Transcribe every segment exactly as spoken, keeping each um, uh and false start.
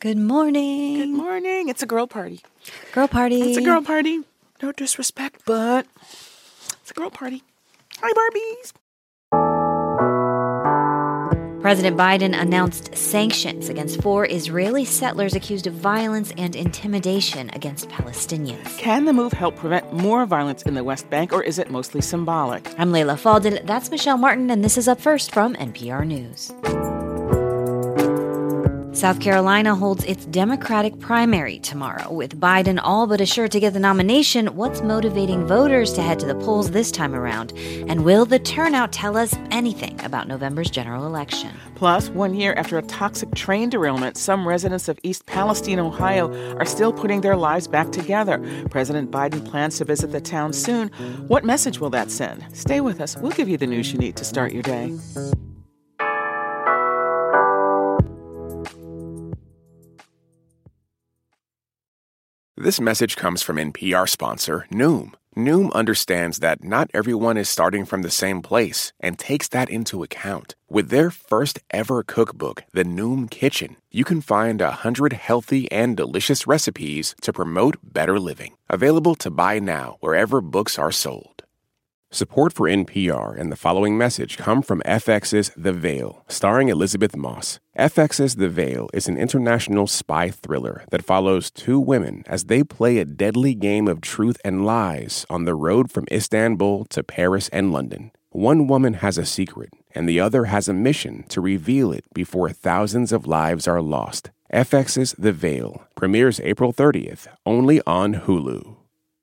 Good morning. Good morning. It's a girl party. Girl party. It's a girl party. No disrespect, but it's a girl party. Hi, Barbies. President Biden announced sanctions against four Israeli settlers accused of violence and intimidation against Palestinians. Can the move help prevent more violence in the West Bank, or is it mostly symbolic? I'm Leila Fadel. That's Michelle Martin, and this is Up First from N P R News. South Carolina holds its Democratic primary tomorrow, with Biden all but assured to get the nomination. What's motivating voters to head to the polls this time around? And will the turnout tell us anything about November's general election? Plus, one year after a toxic train derailment, some residents of East Palestine, Ohio, are still putting their lives back together. President Biden plans to visit the town soon. What message will that send? Stay with us. We'll give you the news you need to start your day. This message comes from N P R sponsor Noom. Noom understands that not everyone is starting from the same place and takes that into account. With their first ever cookbook, The Noom Kitchen, you can find a hundred healthy and delicious recipes to promote better living. Available to buy now wherever books are sold. Support for N P R and the following message come from F X's The Veil, starring Elizabeth Moss. F X's The Veil is an international spy thriller that follows two women as they play a deadly game of truth and lies on the road from Istanbul to Paris and London. One woman has a secret, and the other has a mission to reveal it before thousands of lives are lost. F X's The Veil premieres April thirtieth, only on Hulu.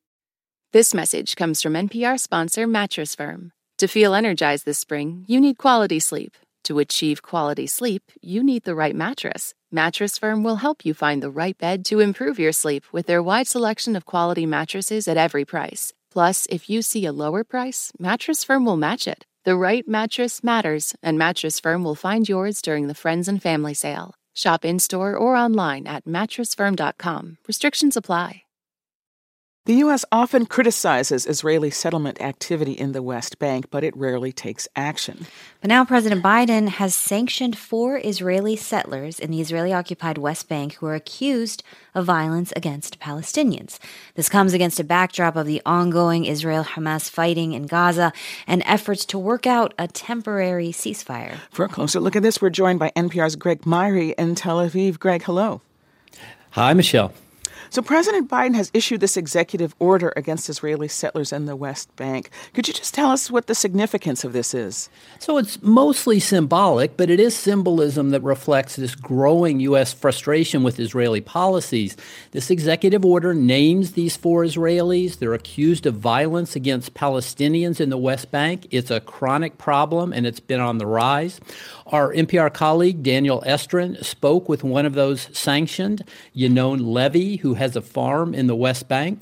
This message comes from N P R sponsor Mattress Firm. To feel energized this spring, you need quality sleep. To achieve quality sleep, you need the right mattress. Mattress Firm will help you find the right bed to improve your sleep with their wide selection of quality mattresses at every price. Plus, if you see a lower price, Mattress Firm will match it. The right mattress matters, and Mattress Firm will find yours during the Friends and Family Sale. Shop in-store or online at mattress firm dot com. Restrictions apply. The U S often criticizes Israeli settlement activity in the West Bank, but it rarely takes action. But now President Biden has sanctioned four Israeli settlers in the Israeli-occupied West Bank who are accused of violence against Palestinians. This comes against a backdrop of the ongoing Israel-Hamas fighting in Gaza and efforts to work out a temporary ceasefire. For a closer look at this, we're joined by N P R's Greg Myrie in Tel Aviv. Greg, hello. Hi, Michelle. So President Biden has issued this executive order against Israeli settlers in the West Bank. Could you just tell us what the significance of this is? So it's mostly symbolic, but it is symbolism that reflects this growing U S frustration with Israeli policies. This executive order names these four Israelis. They're accused of violence against Palestinians in the West Bank. It's a chronic problem, and it's been on the rise. Our N P R colleague, Daniel Estrin, spoke with one of those sanctioned, Yenon Levy, who has a farm in the West Bank.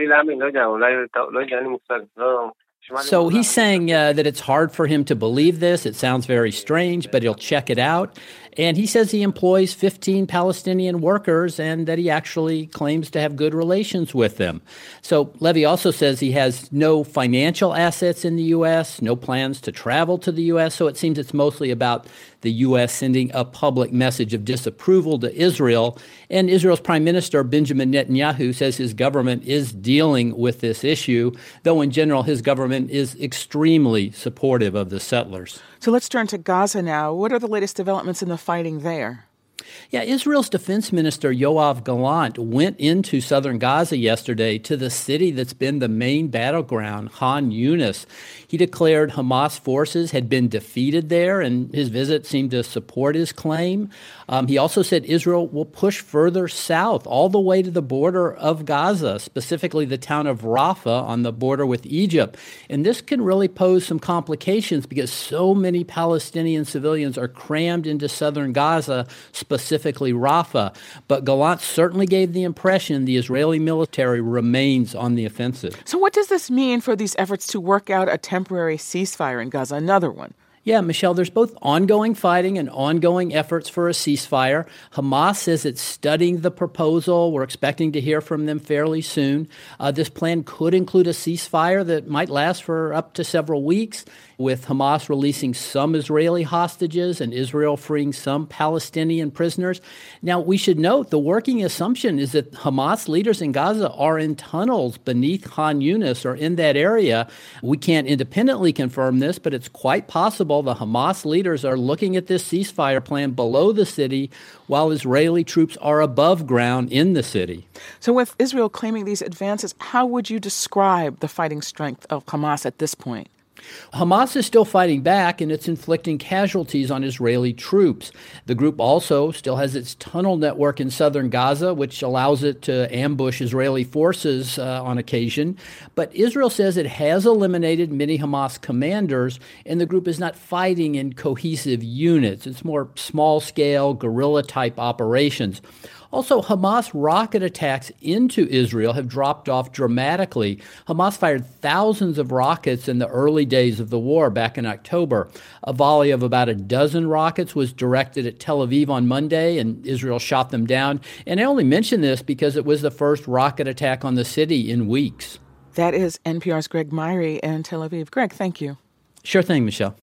So he's saying uh, that it's hard for him to believe this. It sounds very strange, but he'll check it out. And he says he employs fifteen Palestinian workers and that he actually claims to have good relations with them. So Levy also says he has no financial assets in the U S, no plans to travel to the U S. So it seems it's mostly about the U S sending a public message of disapproval to Israel. And Israel's Prime Minister Benjamin Netanyahu says his government is dealing with this issue, though in general his government is extremely supportive of the settlers. So let's turn to Gaza now. What are the latest developments in the fighting there? Yeah, Israel's defense minister Yoav Gallant went into southern Gaza yesterday to the city that's been the main battleground, Khan Yunis. He declared Hamas forces had been defeated there, and his visit seemed to support his claim. Um, he also said Israel will push further south, all the way to the border of Gaza, specifically the town of Rafah on the border with Egypt. And this can really pose some complications because so many Palestinian civilians are crammed into southern Gaza, specifically Rafah. But Gallant certainly gave the impression the Israeli military remains on the offensive. So what does this mean for these efforts to work out a temporary ceasefire in Gaza, another one? Yeah, Michelle, there's both ongoing fighting and ongoing efforts for a ceasefire. Hamas says it's studying the proposal. We're expecting to hear from them fairly soon. Uh, this plan could include a ceasefire that might last for up to several weeks, with Hamas releasing some Israeli hostages and Israel freeing some Palestinian prisoners. Now, we should note the working assumption is that Hamas leaders in Gaza are in tunnels beneath Khan Yunis or in that area. We can't independently confirm this, but it's quite possible the Hamas leaders are looking at this ceasefire plan below the city while Israeli troops are above ground in the city. So with Israel claiming these advances, how would you describe the fighting strength of Hamas at this point? Hamas is still fighting back, and it's inflicting casualties on Israeli troops. The group also still has its tunnel network in southern Gaza, which allows it to ambush Israeli forces uh, on occasion. But Israel says it has eliminated many Hamas commanders, and the group is not fighting in cohesive units. It's more small-scale, guerrilla-type operations. Also, Hamas rocket attacks into Israel have dropped off dramatically. Hamas fired thousands of rockets in the early days of the war back in October. A volley of about a dozen rockets was directed at Tel Aviv on Monday, and Israel shot them down. And I only mention this because it was the first rocket attack on the city in weeks. That is N P R's Greg Myrie in Tel Aviv. Greg, thank you. Sure thing, Michelle.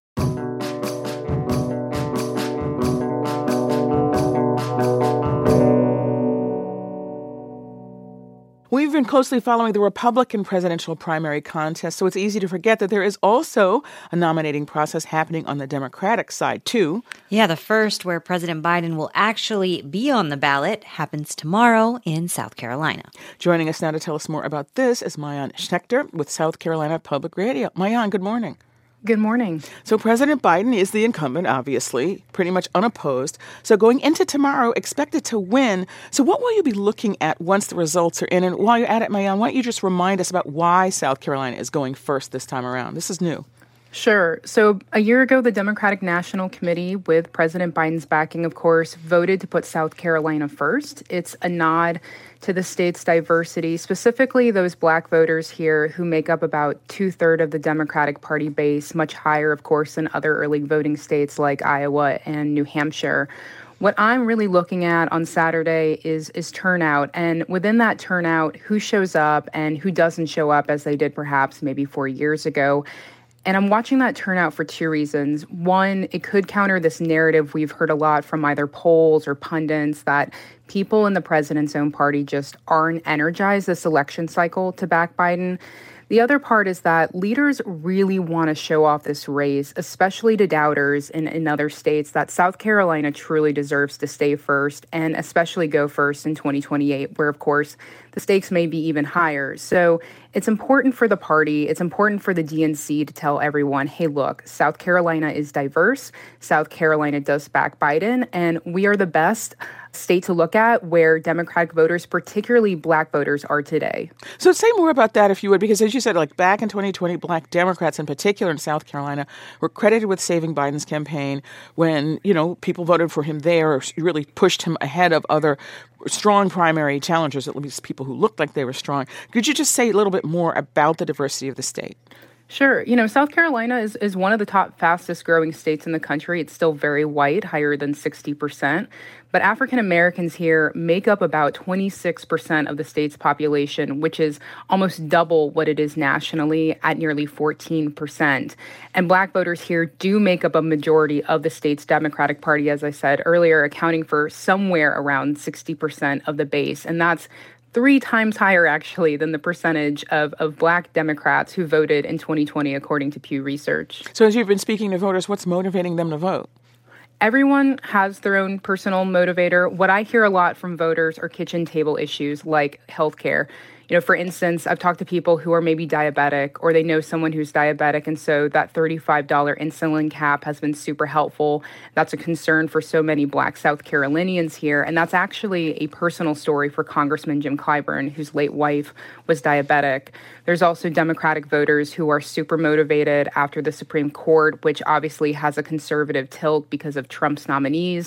We've been closely following the Republican presidential primary contest, so it's easy to forget that there is also a nominating process happening on the Democratic side, too. Yeah, the first, where President Biden will actually be on the ballot, happens tomorrow in South Carolina. Joining us now to tell us more about this is Maayan Schechter with South Carolina Public Radio. Maayan, good morning. Good morning. So President Biden is the incumbent, obviously, pretty much unopposed. So going into tomorrow, expected to win. So what will you be looking at once the results are in? And while you're at it, Maayan, why don't you just remind us about why South Carolina is going first this time around? This is new. Sure. So a year ago, the Democratic National Committee, with President Biden's backing, of course, voted to put South Carolina first. It's a nod to the state's diversity, specifically those black voters here who make up about two-thirds of the Democratic Party base, much higher, of course, than other early voting states like Iowa and New Hampshire. What I'm really looking at on Saturday is is turnout, and within that turnout, who shows up and who doesn't show up, as they did perhaps maybe four years ago. And I'm watching that turnout for two reasons. One, it could counter this narrative we've heard a lot from either polls or pundits that people in the president's own party just aren't energized this election cycle to back Biden. The other part is that leaders really want to show off this race, especially to doubters in, in other states, that South Carolina truly deserves to stay first and especially go first in twenty twenty-eight, where, of course, the stakes may be even higher. So it's important for the party, it's important for the D N C to tell everyone, hey, look, South Carolina is diverse, South Carolina does back Biden, and we are the best state to look at where Democratic voters, particularly black voters, are today. So say more about that, if you would, because as you said, like back in twenty twenty, black Democrats in particular in South Carolina were credited with saving Biden's campaign when, you know, people voted for him there, or really pushed him ahead of other strong primary challengers, at least people who looked like they were strong. Could you just say a little bit more about the diversity of the state? Sure. You know, South Carolina is, is one of the top fastest growing states in the country. It's still very white, higher than sixty percent. But African Americans here make up about twenty-six percent of the state's population, which is almost double what it is nationally at nearly fourteen percent. And black voters here do make up a majority of the state's Democratic Party, as I said earlier, accounting for somewhere around sixty percent of the base. And that's three times higher, actually, than the percentage of, of black Democrats who voted in twenty twenty, according to Pew Research. So as you've been speaking to voters, what's motivating them to vote? Everyone has their own personal motivator. What I hear a lot from voters are kitchen table issues like healthcare. You know, for instance, I've talked to people who are maybe diabetic, or they know someone who's diabetic, and so that thirty-five dollars insulin cap has been super helpful. That's a concern for so many black South Carolinians here, and that's actually a personal story for Congressman Jim Clyburn, whose late wife was diabetic. There's also Democratic voters who are super motivated after the Supreme Court, which obviously has a conservative tilt because of Trump's nominees.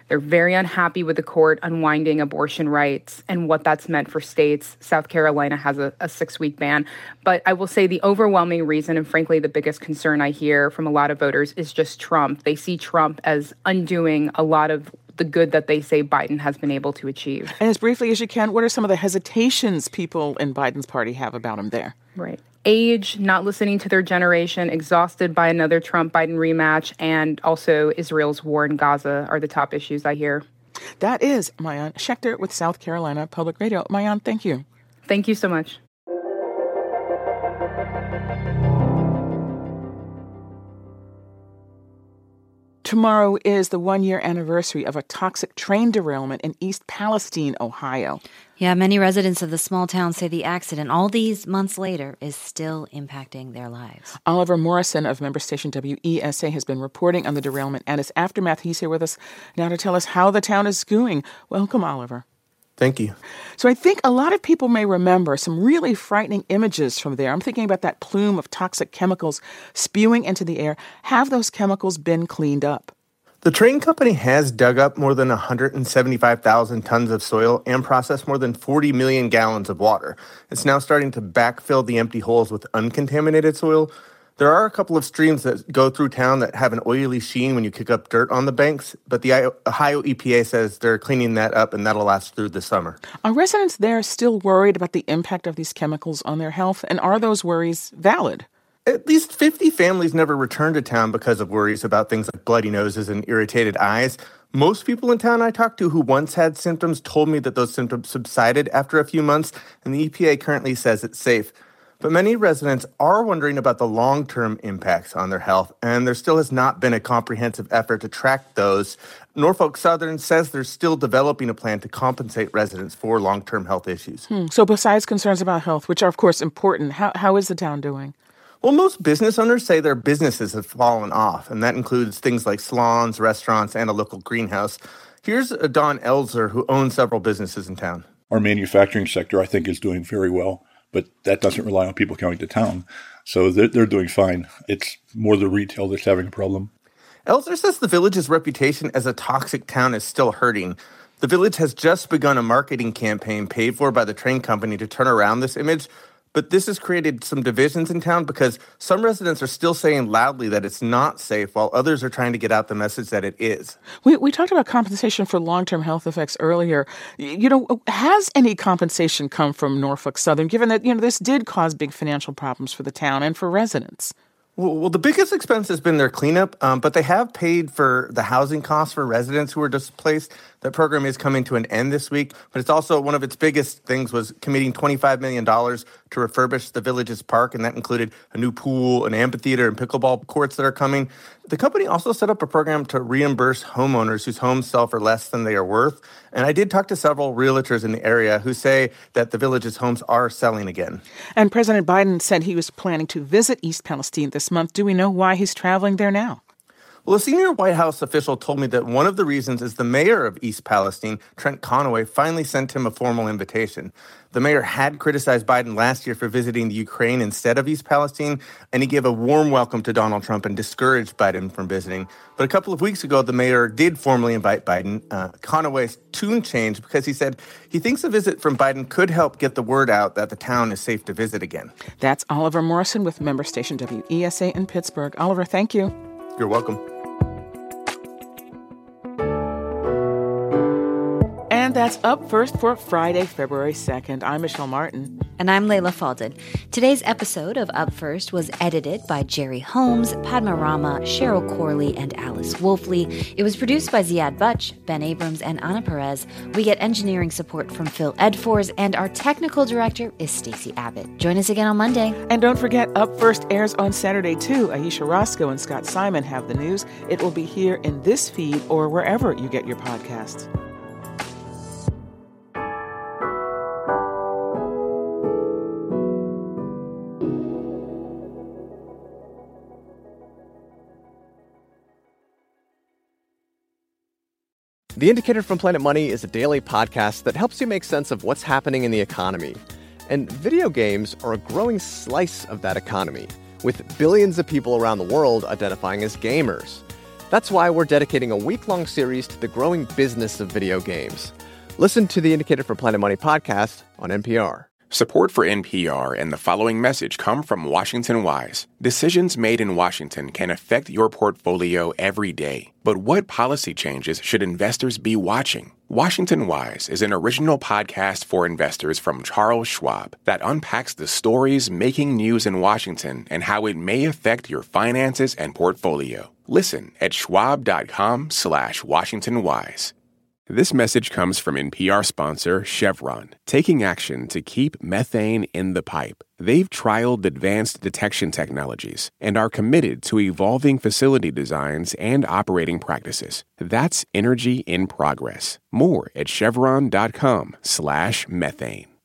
They're very unhappy with the court unwinding abortion rights and what that's meant for states. South Carolina has a, a six-week ban. But I will say the overwhelming reason, and frankly the biggest concern I hear from a lot of voters, is just Trump. They see Trump as undoing a lot of the good that they say Biden has been able to achieve. And as briefly as you can, what are some of the hesitations people in Biden's party have about him there? Right. Age, not listening to their generation, exhausted by another Trump-Biden rematch, and also Israel's war in Gaza are the top issues I hear. That is Maayan Schechter with South Carolina Public Radio. Maayan, thank you. Thank you so much. Tomorrow is the one-year anniversary of a toxic train derailment in East Palestine, Ohio. Yeah, many residents of the small town say the accident, all these months later, is still impacting their lives. Oliver Morrison of member station W E S A has been reporting on the derailment and its aftermath. He's here with us now to tell us how the town is doing. Welcome, Oliver. Thank you. So I think a lot of people may remember some really frightening images from there. I'm thinking about that plume of toxic chemicals spewing into the air. Have those chemicals been cleaned up? The train company has dug up more than one hundred seventy-five thousand tons of soil and processed more than forty million gallons of water. It's now starting to backfill the empty holes with uncontaminated soil. There are a couple of streams that go through town that have an oily sheen when you kick up dirt on the banks, but the Ohio E P A says they're cleaning that up and that'll last through the summer. Are residents there still worried about the impact of these chemicals on their health, and are those worries valid? At least fifty families never returned to town because of worries about things like bloody noses and irritated eyes. Most people in town I talked to who once had symptoms told me that those symptoms subsided after a few months, and the E P A currently says it's safe. But many residents are wondering about the long-term impacts on their health, and there still has not been a comprehensive effort to track those. Norfolk Southern says they're still developing a plan to compensate residents for long-term health issues. Hmm. So besides concerns about health, which are, of course, important, how how is the town doing? Well, most business owners say their businesses have fallen off, and that includes things like salons, restaurants, and a local greenhouse. Here's Don Elzer, who owns several businesses in town. Our manufacturing sector, I think, is doing very well. But that doesn't rely on people coming to town. So they're, they're doing fine. It's more the retail that's having a problem. Elzer says the village's reputation as a toxic town is still hurting. The village has just begun a marketing campaign paid for by the train company to turn around this image. But this has created some divisions in town because some residents are still saying loudly that it's not safe, while others are trying to get out the message that it is. We we talked about compensation for long-term health effects earlier. You know, has any compensation come from Norfolk Southern, given that, you know, this did cause big financial problems for the town and for residents? Well, well the biggest expense has been their cleanup, um, but they have paid for the housing costs for residents who were displaced. That program is coming to an end this week, but it's also one of its biggest things was committing twenty-five million dollars to refurbish the village's park, and that included a new pool, an amphitheater, and pickleball courts that are coming. The company also set up a program to reimburse homeowners whose homes sell for less than they are worth, and I did talk to several realtors in the area who say that the village's homes are selling again. And President Biden said he was planning to visit East Palestine this month. Do we know why he's traveling there now? Well, a senior White House official told me that one of the reasons is the mayor of East Palestine, Trent Conaway, finally sent him a formal invitation. The mayor had criticized Biden last year for visiting the Ukraine instead of East Palestine, and he gave a warm welcome to Donald Trump and discouraged Biden from visiting. But a couple of weeks ago, the mayor did formally invite Biden. Uh, Conaway's tune changed because he said he thinks a visit from Biden could help get the word out that the town is safe to visit again. That's Oliver Morrison with member station W E S A in Pittsburgh. Oliver, thank you. You're welcome. And that's Up First for Friday, February second. I'm Michelle Martin. And I'm Layla Falded. Today's episode of Up First was edited by Jerry Holmes, Padma Rama, Cheryl Corley, and Alice Wolfley. It was produced by Ziad Butch, Ben Abrams, and Anna Perez. We get engineering support from Phil Edfors, and our technical director is Stacey Abbott. Join us again on Monday. And don't forget, Up First airs on Saturday, too. Aisha Roscoe and Scott Simon have the news. It will be here in this feed or wherever you get your podcasts. The Indicator from Planet Money is a daily podcast that helps you make sense of what's happening in the economy. And video games are a growing slice of that economy, with billions of people around the world identifying as gamers. That's why we're dedicating a week-long series to the growing business of video games. Listen to the Indicator from Planet Money podcast on N P R. Support for N P R and the following message come from Washington Wise. Decisions made in Washington can affect your portfolio every day. But what policy changes should investors be watching? Washington Wise is an original podcast for investors from Charles Schwab that unpacks the stories making news in Washington and how it may affect your finances and portfolio. Listen at schwab.com slash Washington Wise. This message comes from N P R sponsor Chevron, taking action to keep methane in the pipe. They've trialed advanced detection technologies and are committed to evolving facility designs and operating practices. That's energy in progress. More at chevron.com slash methane.